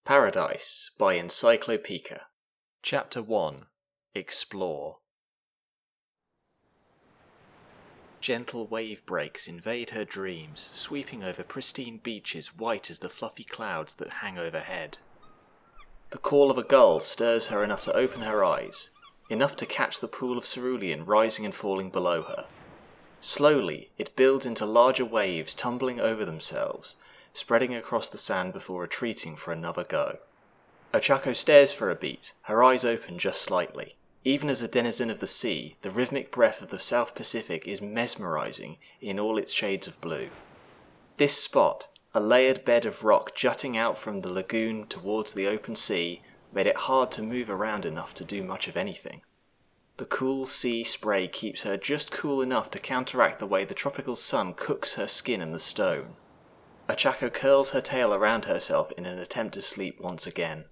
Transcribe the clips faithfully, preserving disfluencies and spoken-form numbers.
Paradise by Encyclopedia. Chapter one. Explore. Gentle wave breaks invade her dreams, sweeping over pristine beaches white as the fluffy clouds that hang overhead. The call of a gull stirs her enough to open her eyes, enough to catch the pool of cerulean rising and falling below her. Slowly, it builds into larger waves tumbling over themselves, spreading across the sand before retreating for another go. Ochako stares for a beat, her eyes open just slightly. Even as a denizen of the sea, the rhythmic breath of the South Pacific is mesmerizing in all its shades of blue. This spot, a layered bed of rock jutting out from the lagoon towards the open sea, made it hard to move around enough to do much of anything. The cool sea spray keeps her just cool enough to counteract the way the tropical sun cooks her skin and the stone. Ochako curls her tail around herself in an attempt to sleep once again.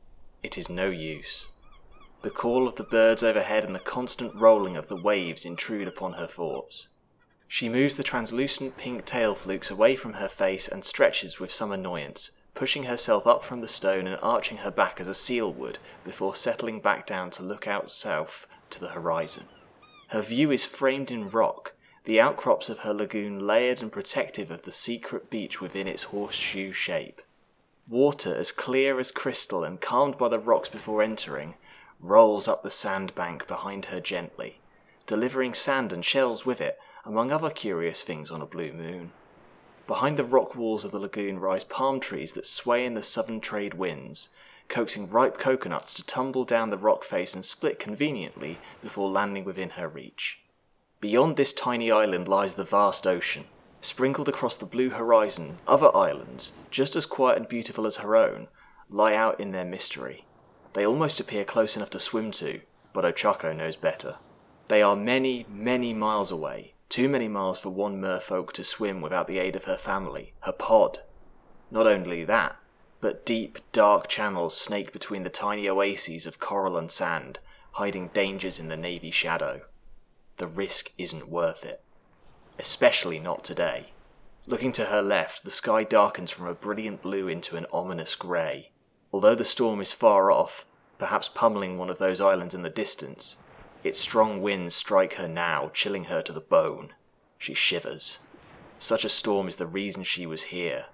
It is no use. The call of the birds overhead and the constant rolling of the waves intrude upon her thoughts. She moves the translucent pink tail flukes away from her face and stretches with some annoyance, pushing herself up from the stone and arching her back as a seal would before settling back down to look out south to the horizon. Her view is framed in rock, the outcrops of her lagoon layered and protective of the secret beach within its horseshoe shape. Water as clear as crystal and calmed by the rocks before entering, rolls up the sandbank behind her gently, delivering sand and shells with it, among other curious things on a blue moon. Behind the rock walls of the lagoon rise palm trees that sway in the southern trade winds, coaxing ripe coconuts to tumble down the rock face and split conveniently before landing within her reach. Beyond this tiny island lies the vast ocean. Sprinkled across the blue horizon, other islands, just as quiet and beautiful as her own, lie out in their mystery. They almost appear close enough to swim to, but Ochako knows better. They are many, many miles away, too many miles for one merfolk to swim without the aid of her family, her pod. Not only that, but deep, dark channels snake between the tiny oases of coral and sand, hiding dangers in the navy shadow. The risk isn't worth it. Especially not today. Looking to her left, the sky darkens from a brilliant blue into an ominous grey. Although the storm is far off, perhaps pummeling one of those islands in the distance, its strong winds strike her now, chilling her to the bone. She shivers. Such a storm is the reason she was here.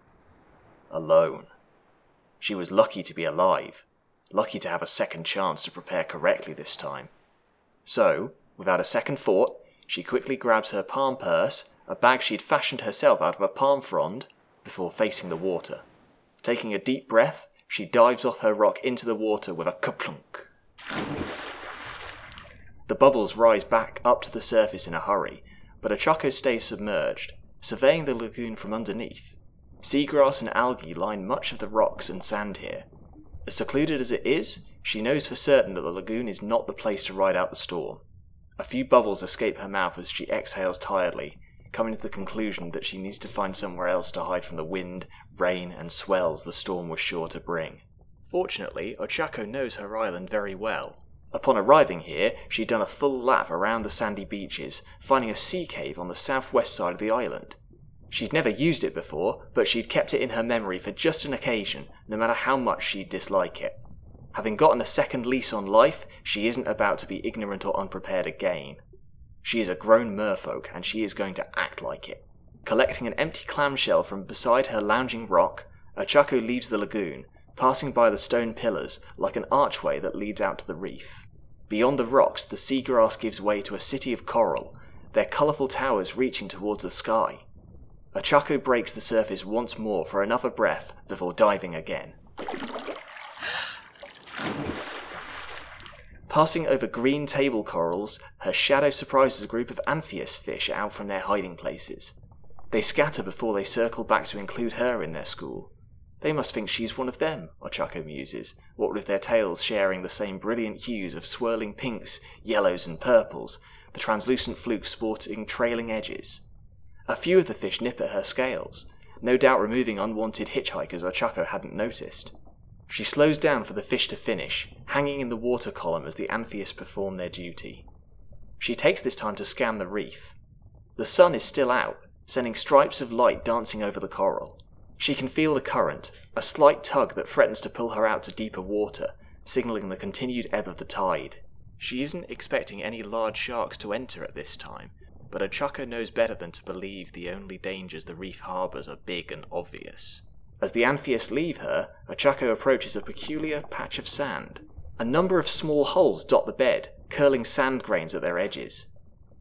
Alone. She was lucky to be alive, lucky to have a second chance to prepare correctly this time. So, without a second thought, she quickly grabs her palm purse, a bag she'd fashioned herself out of a palm frond, before facing the water. Taking a deep breath, she dives off her rock into the water with a kaplunk. The bubbles rise back up to the surface in a hurry, but Ochako stays submerged, surveying the lagoon from underneath. Seagrass and algae line much of the rocks and sand here. As secluded as it is, she knows for certain that the lagoon is not the place to ride out the storm. A few bubbles escape her mouth as she exhales tiredly, coming to the conclusion that she needs to find somewhere else to hide from the wind, rain, and swells the storm was sure to bring. Fortunately, Ochako knows her island very well. Upon arriving here, she'd done a full lap around the sandy beaches, finding a sea cave on the southwest side of the island. She'd never used it before, but she'd kept it in her memory for just an occasion, no matter how much she'd dislike it. Having gotten a second lease on life, she isn't about to be ignorant or unprepared again. She is a grown merfolk, and she is going to act like it. Collecting an empty clamshell from beside her lounging rock, Ochako leaves the lagoon, passing by the stone pillars like an archway that leads out to the reef. Beyond the rocks, the seagrass gives way to a city of coral, their colourful towers reaching towards the sky. Ochako breaks the surface once more for another breath before diving again. Passing over green table corals, her shadow surprises a group of amphibious fish out from their hiding places. They scatter before they circle back to include her in their school. They must think she's one of them, Ochako muses, what with their tails sharing the same brilliant hues of swirling pinks, yellows and purples, the translucent flukes sporting trailing edges. A few of the fish nip at her scales, no doubt removing unwanted hitchhikers Ochako hadn't noticed. She slows down for the fish to finish, hanging in the water column as the amphibians perform their duty. She takes this time to scan the reef. The sun is still out, sending stripes of light dancing over the coral. She can feel the current, a slight tug that threatens to pull her out to deeper water, signalling the continued ebb of the tide. She isn't expecting any large sharks to enter at this time, but Ochako knows better than to believe the only dangers the reef harbours are big and obvious. As the Amphius leave her, Ochako approaches a peculiar patch of sand. A number of small holes dot the bed, curling sand grains at their edges.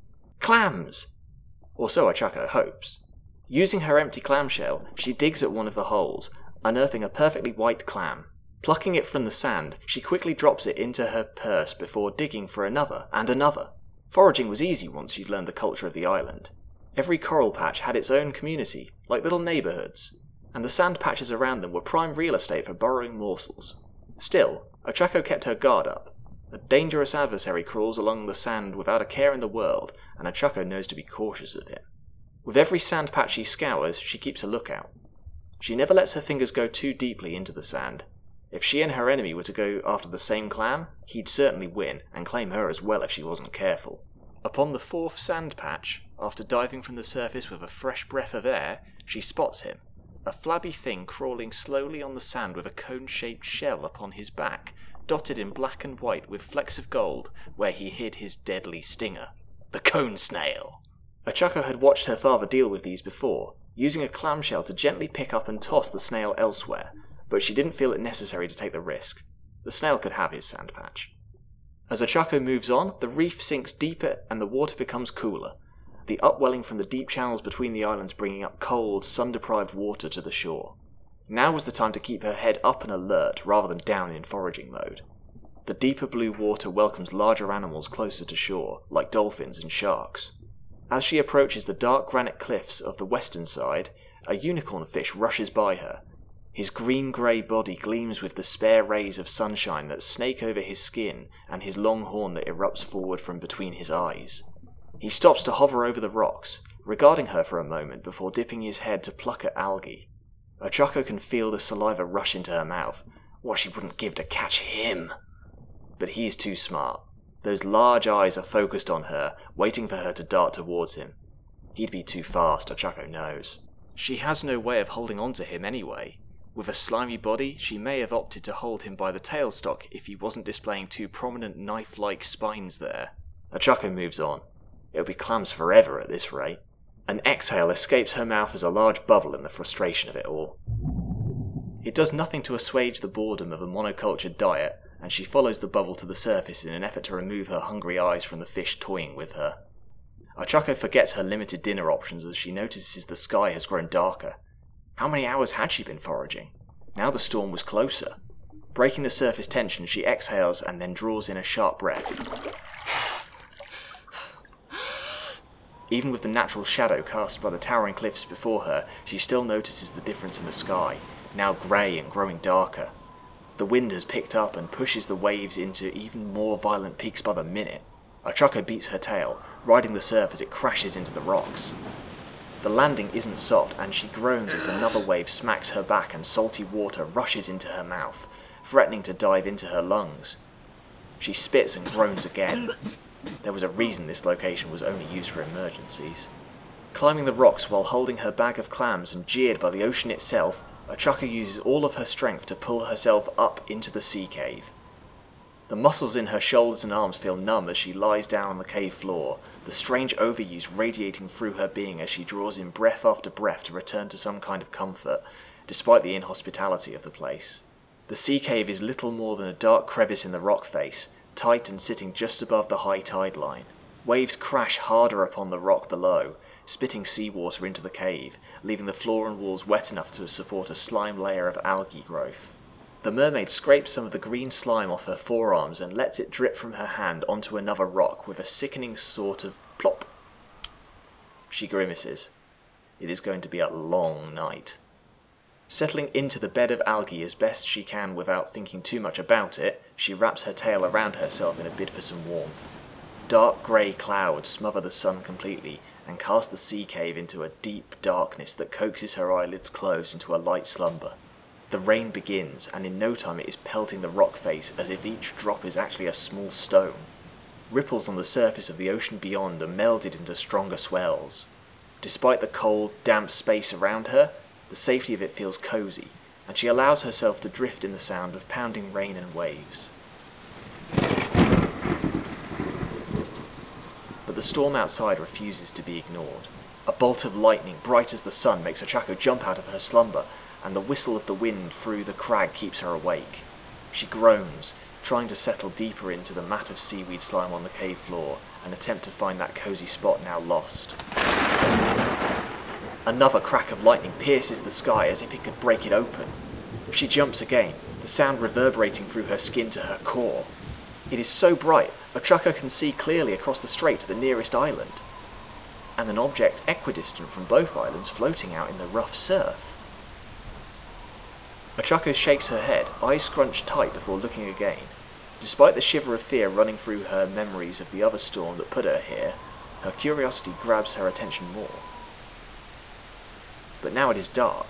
Clams! Or so Ochako hopes. Using her empty clamshell, she digs at one of the holes, unearthing a perfectly white clam. Plucking it from the sand, she quickly drops it into her purse before digging for another and another. Foraging was easy once she'd learned the culture of the island. Every coral patch had its own community, like little neighbourhoods, and the sand patches around them were prime real estate for burrowing morsels. Still, Ochako kept her guard up. A dangerous adversary crawls along the sand without a care in the world, and Ochako knows to be cautious of him. With every sand patch she scours, she keeps a lookout. She never lets her fingers go too deeply into the sand. If she and her enemy were to go after the same clam, he'd certainly win, and claim her as well if she wasn't careful. Upon the fourth sand patch, after diving from the surface with a fresh breath of air, she spots him, a flabby thing crawling slowly on the sand with a cone-shaped shell upon his back, dotted in black and white with flecks of gold where he hid his deadly stinger. The cone snail! Ochako had watched her father deal with these before, using a clamshell to gently pick up and toss the snail elsewhere, but she didn't feel it necessary to take the risk. The snail could have his sand patch. As Ochako moves on, the reef sinks deeper and the water becomes cooler, the upwelling from the deep channels between the islands bringing up cold, sun-deprived water to the shore. Now was the time to keep her head up and alert rather than down in foraging mode. The deeper blue water welcomes larger animals closer to shore, like dolphins and sharks. As she approaches the dark granite cliffs of the western side, a unicorn fish rushes by her. His green-grey body gleams with the spare rays of sunshine that snake over his skin and his long horn that erupts forward from between his eyes. He stops to hover over the rocks, regarding her for a moment before dipping his head to pluck at algae. Ochako can feel the saliva rush into her mouth, what she wouldn't give to catch him. But he's too smart. Those large eyes are focused on her, waiting for her to dart towards him. He'd be too fast, Ochako knows. She has no way of holding on to him anyway. With a slimy body, she may have opted to hold him by the tailstock if he wasn't displaying two prominent knife-like spines there. Ochako moves on. It'll be clams forever at this rate. An exhale escapes her mouth as a large bubble in the frustration of it all. It does nothing to assuage the boredom of a monocultured diet, and she follows the bubble to the surface in an effort to remove her hungry eyes from the fish toying with her. Ochako forgets her limited dinner options as she notices the sky has grown darker. How many hours had she been foraging? Now the storm was closer. Breaking the surface tension, she exhales and then draws in a sharp breath. Even with the natural shadow cast by the towering cliffs before her, she still notices the difference in the sky, now grey and growing darker. The wind has picked up and pushes the waves into even more violent peaks by the minute. Ochako beats her tail, riding the surf as it crashes into the rocks. The landing isn't soft, and she groans as another wave smacks her back and salty water rushes into her mouth, threatening to dive into her lungs. She spits and groans again. There was a reason this location was only used for emergencies. Climbing the rocks while holding her bag of clams and jeered by the ocean itself, Ochako uses all of her strength to pull herself up into the sea cave. The muscles in her shoulders and arms feel numb as she lies down on the cave floor, the strange overuse radiating through her being as she draws in breath after breath to return to some kind of comfort, despite the inhospitality of the place. The sea cave is little more than a dark crevice in the rock face, tight and sitting just above the high tide line. Waves crash harder upon the rock below, spitting seawater into the cave, leaving the floor and walls wet enough to support a slime layer of algae growth. The mermaid scrapes some of the green slime off her forearms and lets it drip from her hand onto another rock with a sickening sort of plop. She grimaces. It is going to be a long night. Settling into the bed of algae as best she can without thinking too much about it, she wraps her tail around herself in a bid for some warmth. Dark grey clouds smother the sun completely and cast the sea cave into a deep darkness that coaxes her eyelids closed into a light slumber. The rain begins, and in no time it is pelting the rock face as if each drop is actually a small stone. Ripples on the surface of the ocean beyond are melded into stronger swells. Despite the cold, damp space around her, The safety of it feels cozy, and she allows herself to drift in the sound of pounding rain and waves. But the storm outside refuses to be ignored. A bolt of lightning, bright as the sun, makes Ochako jump out of her slumber, and the whistle of the wind through the crag keeps her awake. She groans, trying to settle deeper into the mat of seaweed slime on the cave floor and attempt to find that cozy spot now lost. Another crack of lightning pierces the sky as if it could break it open. She jumps again, the sound reverberating through her skin to her core. It is so bright, Ochako can see clearly across the strait to the nearest island, and an object equidistant from both islands floating out in the rough surf. Ochako shakes her head, eyes scrunched tight before looking again. Despite the shiver of fear running through her memories of the other storm that put her here, her curiosity grabs her attention more. But now it is dark.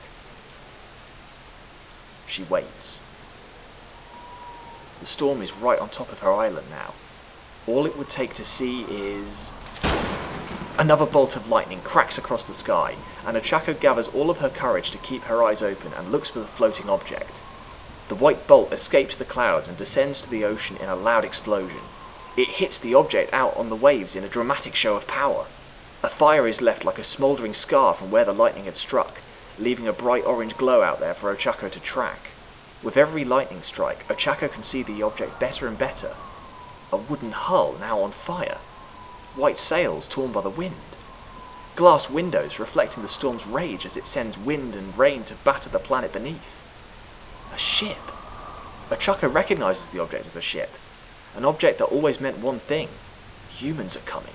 She waits. The storm is right on top of her island now. All it would take to see is... Another bolt of lightning cracks across the sky, and Ochako gathers all of her courage to keep her eyes open and looks for the floating object. The white bolt escapes the clouds and descends to the ocean in a loud explosion. It hits the object out on the waves in a dramatic show of power. A fire is left like a smouldering scar from where the lightning had struck, leaving a bright orange glow out there for Ochako to track. With every lightning strike, Ochako can see the object better and better. A wooden hull now on fire. White sails torn by the wind. Glass windows reflecting the storm's rage as it sends wind and rain to batter the planet beneath. A ship. Ochako recognizes the object as a ship. An object that always meant one thing. Humans are coming.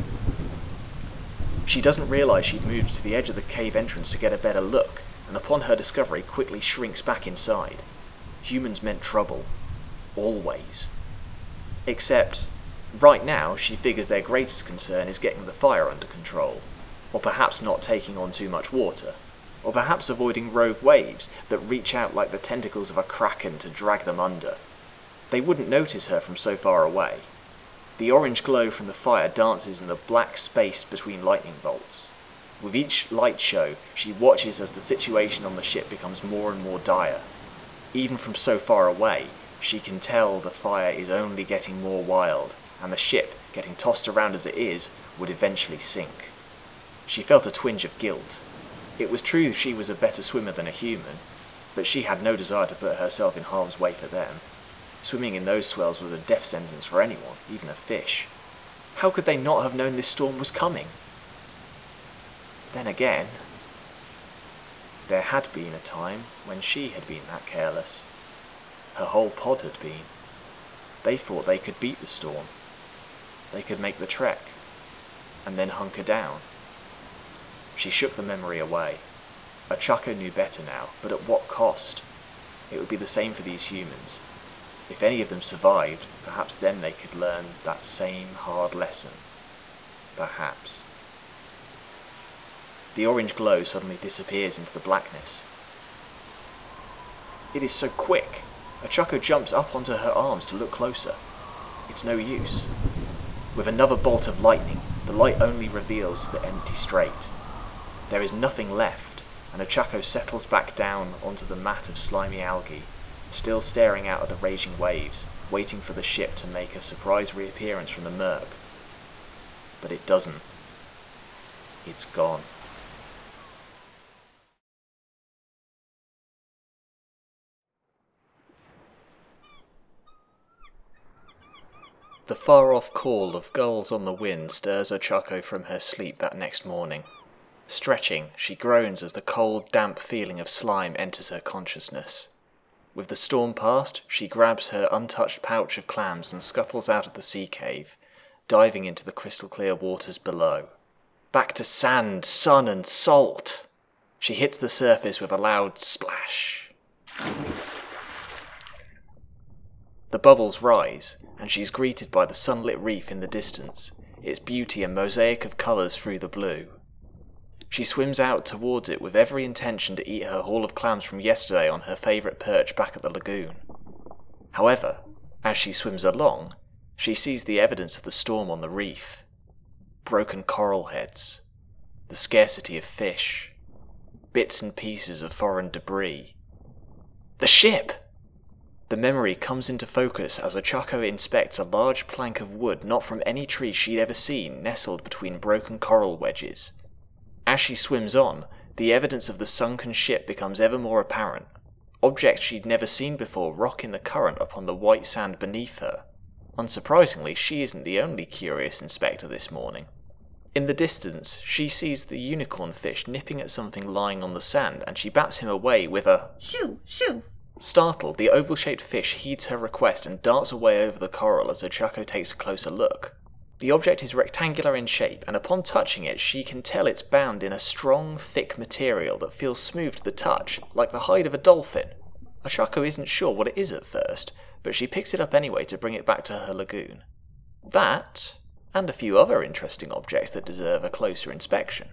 She doesn't realize she'd moved to the edge of the cave entrance to get a better look, and upon her discovery quickly shrinks back inside. Humans meant trouble. Always. Except, right now she figures their greatest concern is getting the fire under control, or perhaps not taking on too much water, or perhaps avoiding rogue waves that reach out like the tentacles of a kraken to drag them under. They wouldn't notice her from so far away. The orange glow from the fire dances in the black space between lightning bolts. With each light show, she watches as the situation on the ship becomes more and more dire. Even from so far away, she can tell the fire is only getting more wild, and the ship, getting tossed around as it is, would eventually sink. She felt a twinge of guilt. It was true she was a better swimmer than a human, but she had no desire to put herself in harm's way for them. Swimming in those swells was a death sentence for anyone, even a fish. How could they not have known this storm was coming? Then again, there had been a time when she had been that careless. Her whole pod had been. They thought they could beat the storm. They could make the trek, and then hunker down. She shook the memory away. Ochako knew better now, but at what cost? It would be the same for these humans. If any of them survived, perhaps then they could learn that same hard lesson. Perhaps. The orange glow suddenly disappears into the blackness. It is so quick. Ochako jumps up onto her arms to look closer. It's no use. With another bolt of lightning, the light only reveals the empty strait. There is nothing left, and Ochako settles back down onto the mat of slimy algae, still staring out at the raging waves, waiting for the ship to make a surprise reappearance from the murk. But it doesn't. It's gone. The far-off call of gulls on the wind stirs Ochako from her sleep that next morning. Stretching, she groans as the cold, damp feeling of slime enters her consciousness. With the storm past, she grabs her untouched pouch of clams and scuttles out of the sea cave, diving into the crystal-clear waters below. Back to sand, sun, and salt! She hits the surface with a loud splash. The bubbles rise, and she's greeted by the sunlit reef in the distance, its beauty a mosaic of colours through the blue. She swims out towards it with every intention to eat her haul of clams from yesterday on her favourite perch back at the lagoon. However, as she swims along, she sees the evidence of the storm on the reef. Broken coral heads, the scarcity of fish, bits and pieces of foreign debris. The ship! The memory comes into focus as Ochako inspects a large plank of wood not from any tree she'd ever seen nestled between broken coral wedges. As she swims on, the evidence of the sunken ship becomes ever more apparent. Objects she'd never seen before rock in the current upon the white sand beneath her. Unsurprisingly, she isn't the only curious inspector this morning. In the distance, she sees the unicorn fish nipping at something lying on the sand, and she bats him away with a shoo, shoo. Startled, the oval-shaped fish heeds her request and darts away over the coral as Ochako takes a closer look. The object is rectangular in shape, and upon touching it, she can tell it's bound in a strong, thick material that feels smooth to the touch, like the hide of a dolphin. Ochako isn't sure what it is at first, but she picks it up anyway to bring it back to her lagoon. That, and a few other interesting objects that deserve a closer inspection.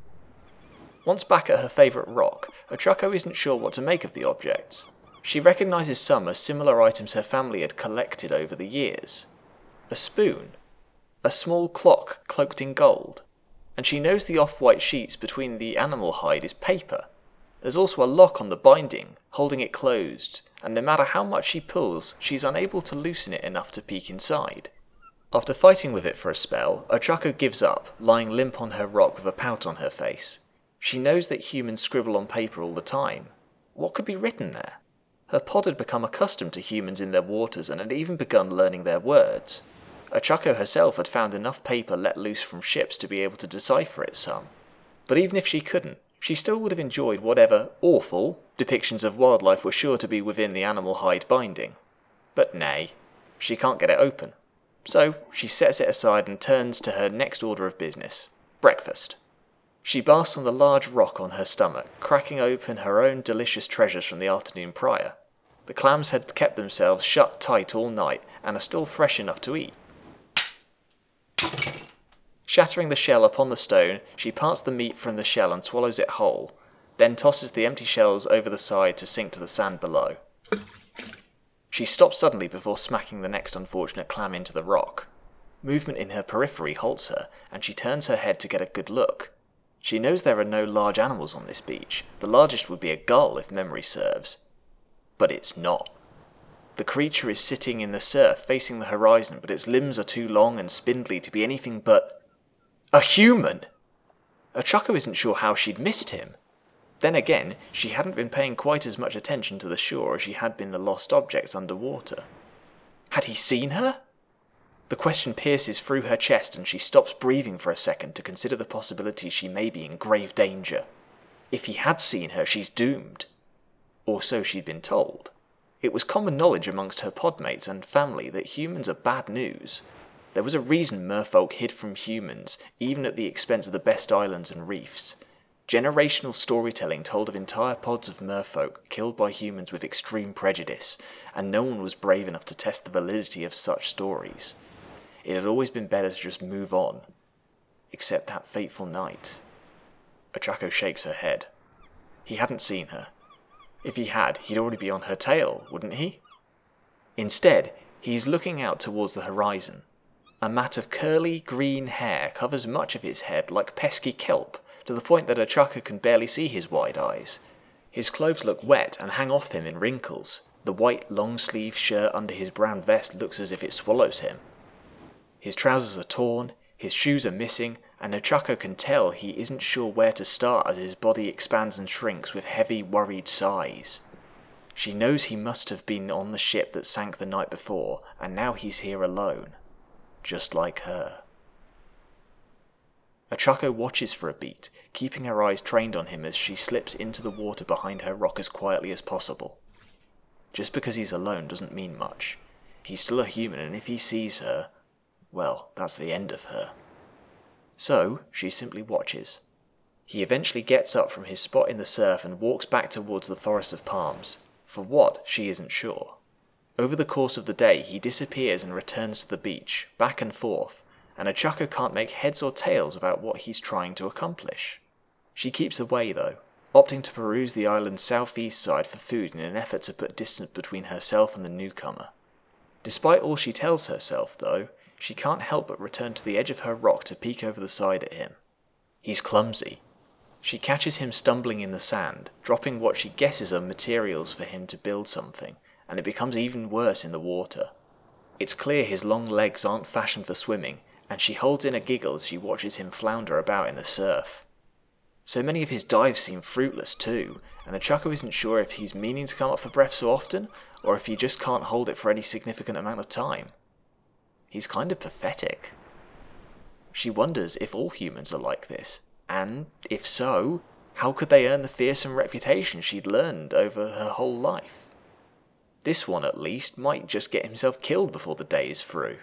Once back at her favourite rock, Ochako isn't sure what to make of the objects. She recognises some as similar items her family had collected over the years. A spoon, a small clock cloaked in gold, and she knows the off-white sheets between the animal hide is paper. There's also a lock on the binding, holding it closed, and no matter how much she pulls, she's unable to loosen it enough to peek inside. After fighting with it for a spell, Ochako gives up, lying limp on her rock with a pout on her face. She knows that humans scribble on paper all the time. What could be written there? Her pod had become accustomed to humans in their waters and had even begun learning their words. Ochako herself had found enough paper let loose from ships to be able to decipher it some. But even if she couldn't, she still would have enjoyed whatever awful depictions of wildlife were sure to be within the animal hide binding. But nay, she can't get it open. So she sets it aside and turns to her next order of business, breakfast. She basks on the large rock on her stomach, cracking open her own delicious treasures from the afternoon prior. The clams had kept themselves shut tight all night and are still fresh enough to eat. Shattering the shell upon the stone, she parts the meat from the shell and swallows it whole, then tosses the empty shells over the side to sink to the sand below. She stops suddenly before smacking the next unfortunate clam into the rock. Movement in her periphery halts her, and she turns her head to get a good look. She knows there are no large animals on this beach. The largest would be a gull, if memory serves. But it's not. The creature is sitting in the surf, facing the horizon, but its limbs are too long and spindly to be anything but a human! Ochako isn't sure how she'd missed him. Then again, she hadn't been paying quite as much attention to the shore as she had been the lost objects underwater. Had he seen her? The question pierces through her chest and she stops breathing for a second to consider the possibility she may be in grave danger. If he had seen her, she's doomed. Or so she'd been told. It was common knowledge amongst her podmates and family that humans are bad news. There was a reason merfolk hid from humans, even at the expense of the best islands and reefs. Generational storytelling told of entire pods of merfolk killed by humans with extreme prejudice, and no one was brave enough to test the validity of such stories. It had always been better to just move on. Except that fateful night. Ochako shakes her head. He hadn't seen her. If he had, he'd already be on her tail, wouldn't he? Instead, he's looking out towards the horizon. A mat of curly, green hair covers much of his head like pesky kelp, to the point that Ochako can barely see his wide eyes. His clothes look wet and hang off him in wrinkles. The white, long-sleeved shirt under his brown vest looks as if it swallows him. His trousers are torn, his shoes are missing, and Ochako can tell he isn't sure where to start as his body expands and shrinks with heavy, worried sighs. She knows he must have been on the ship that sank the night before, and now he's here alone. Just like her. Ochako watches for a beat, keeping her eyes trained on him as she slips into the water behind her rock as quietly as possible. Just because he's alone doesn't mean much. He's still a human, and if he sees her, well, that's the end of her. So, she simply watches. He eventually gets up from his spot in the surf and walks back towards the forest of palms. For what, she isn't sure. Over the course of the day, he disappears and returns to the beach, back and forth, and Ochako can't make heads or tails about what he's trying to accomplish. She keeps away, though, opting to peruse the island's southeast side for food in an effort to put distance between herself and the newcomer. Despite all she tells herself, though, she can't help but return to the edge of her rock to peek over the side at him. He's clumsy. She catches him stumbling in the sand, dropping what she guesses are materials for him to build something, and it becomes even worse in the water. It's clear his long legs aren't fashioned for swimming, and she holds in a giggle as she watches him flounder about in the surf. So many of his dives seem fruitless too, and Ochako isn't sure if he's meaning to come up for breath so often, or if he just can't hold it for any significant amount of time. He's kind of pathetic. She wonders if all humans are like this, and, if so, how could they earn the fearsome reputation she'd learned over her whole life? This one, at least, might just get himself killed before the day is through.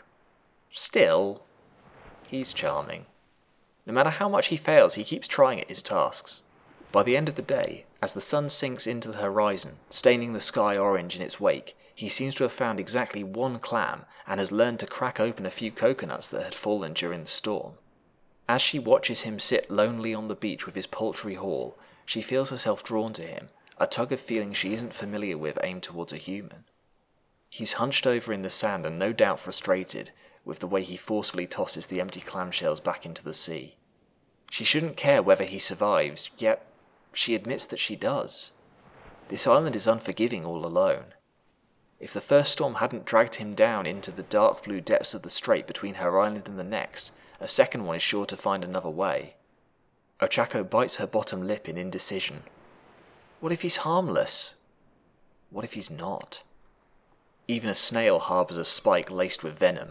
Still, he's charming. No matter how much he fails, he keeps trying at his tasks. By the end of the day, as the sun sinks into the horizon, staining the sky orange in its wake, he seems to have found exactly one clam and has learned to crack open a few coconuts that had fallen during the storm. As she watches him sit lonely on the beach with his paltry haul, she feels herself drawn to him, a tug of feeling she isn't familiar with aimed towards a human. He's hunched over in the sand and no doubt frustrated with the way he forcefully tosses the empty clamshells back into the sea. She shouldn't care whether he survives, yet she admits that she does. This island is unforgiving all alone. If the first storm hadn't dragged him down into the dark blue depths of the strait between her island and the next, a second one is sure to find another way. Ochako bites her bottom lip in indecision. What if he's harmless? What if he's not? Even a snail harbours a spike laced with venom.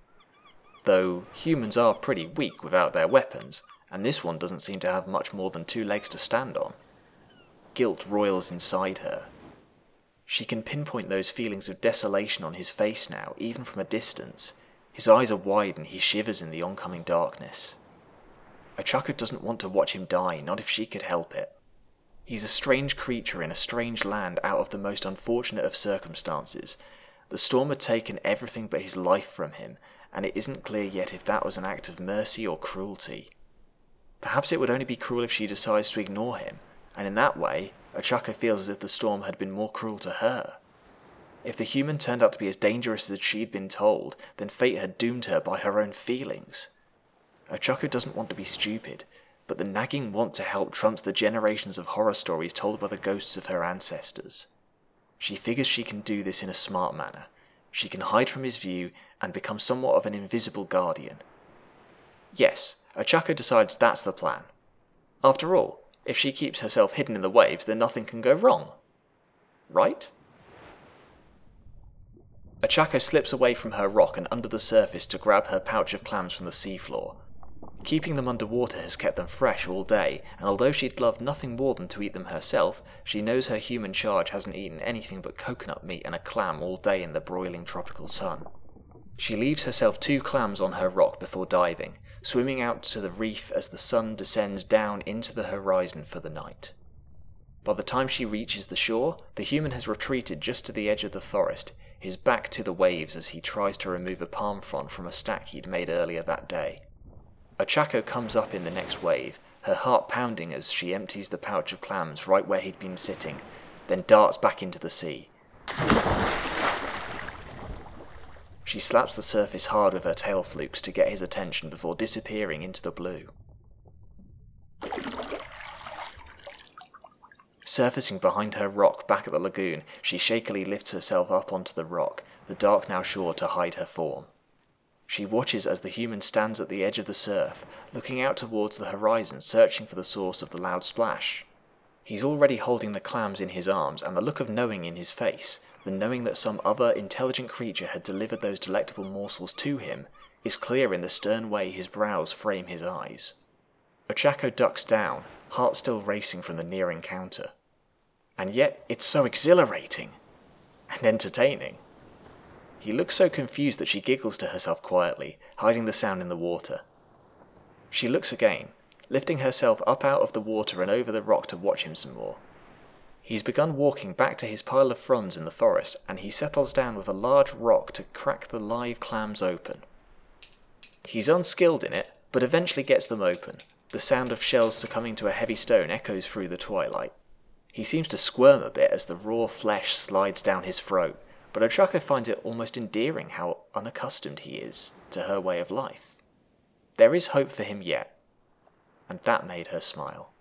Though humans are pretty weak without their weapons, and this one doesn't seem to have much more than two legs to stand on. Guilt roils inside her. She can pinpoint those feelings of desolation on his face now, even from a distance. His eyes are wide and he shivers in the oncoming darkness. Ochako doesn't want to watch him die, not if she could help it. He's a strange creature in a strange land out of the most unfortunate of circumstances. The storm had taken everything but his life from him, and it isn't clear yet if that was an act of mercy or cruelty. Perhaps it would only be cruel if she decides to ignore him, and in that way, Ochako feels as if the storm had been more cruel to her. If the human turned out to be as dangerous as she'd been told, then fate had doomed her by her own feelings. Ochako doesn't want to be stupid, but the nagging want to help trumps the generations of horror stories told by the ghosts of her ancestors. She figures she can do this in a smart manner. She can hide from his view and become somewhat of an invisible guardian. Yes, Ochako decides that's the plan. After all, if she keeps herself hidden in the waves, then nothing can go wrong. Right? Ochako slips away from her rock and under the surface to grab her pouch of clams from the seafloor. Keeping them underwater has kept them fresh all day, and although she'd love nothing more than to eat them herself, she knows her human charge hasn't eaten anything but coconut meat and a clam all day in the broiling tropical sun. She leaves herself two clams on her rock before diving, swimming out to the reef as the sun descends down into the horizon for the night. By the time she reaches the shore, the human has retreated just to the edge of the forest, his back to the waves as he tries to remove a palm frond from a stack he'd made earlier that day. Ochako comes up in the next wave, her heart pounding as she empties the pouch of clams right where he'd been sitting, then darts back into the sea. She slaps the surface hard with her tail flukes to get his attention before disappearing into the blue. Surfacing behind her rock back at the lagoon, she shakily lifts herself up onto the rock, the dark now sure to hide her form. She watches as the human stands at the edge of the surf, looking out towards the horizon, searching for the source of the loud splash. He's already holding the clams in his arms, and the look of knowing in his face, the knowing that some other intelligent creature had delivered those delectable morsels to him, is clear in the stern way his brows frame his eyes. Ochako ducks down, heart still racing from the near encounter. And yet it's so exhilarating and entertaining. He looks so confused that she giggles to herself quietly, hiding the sound in the water. She looks again, lifting herself up out of the water and over the rock to watch him some more. He's begun walking back to his pile of fronds in the forest, and he settles down with a large rock to crack the live clams open. He's unskilled in it, but eventually gets them open. The sound of shells succumbing to a heavy stone echoes through the twilight. He seems to squirm a bit as the raw flesh slides down his throat, but Ochako finds it almost endearing how unaccustomed he is to her way of life. There is hope for him yet, and that made her smile.